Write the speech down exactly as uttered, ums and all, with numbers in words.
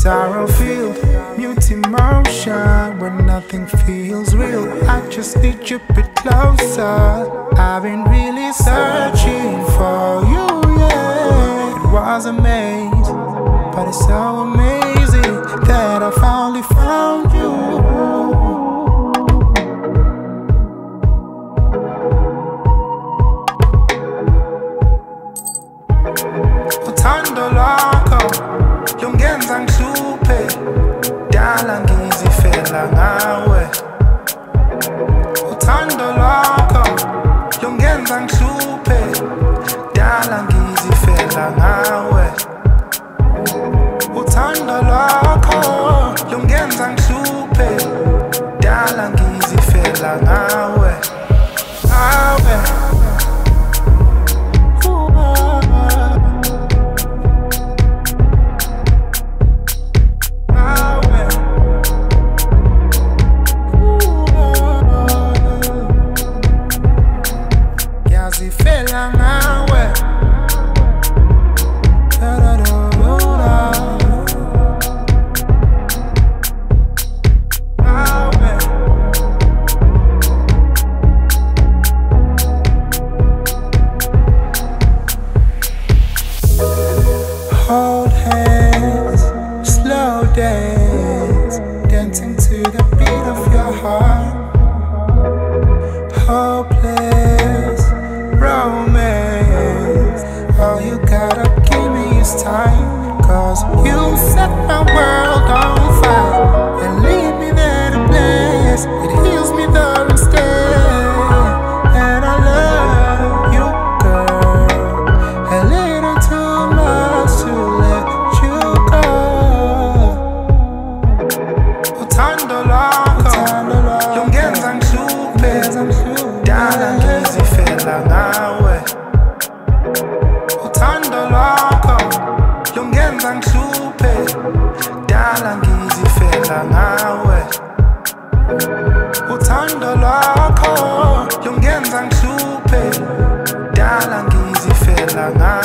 Sorrow filled, mute emotion when nothing feels real. I just need you a bit closer. I've been really searching for you, yeah. It was a maze, but it's so amazing that I finally found you. Uthando lwakho lungenza ngihluphe, dala ngizifela ngawe. Uthando lwakho lungenza ngihluphe, dala ngizifela ngawe. Uthando lwakho lungenza ngihluphe, dala ngizifela ngawe. Ngawe. Ngiyazifela ngawe. Hold hands, slow dance, dancing to the beat of your heart. Hopeless romance, all you gotta give me is time. Cause you set my world on fire and leave me there to blaze. It heals me though instead, and I love you, girl, a little too much to let you go. Uthando lwakho lungenza ngihluphe, dala ngizifela ngawe. Uthando lwakho lungenza ngihluphe, dala ngizifela ngawe. Uthando lwakho lungenza ngihluphe, dala ngizifela ngawe.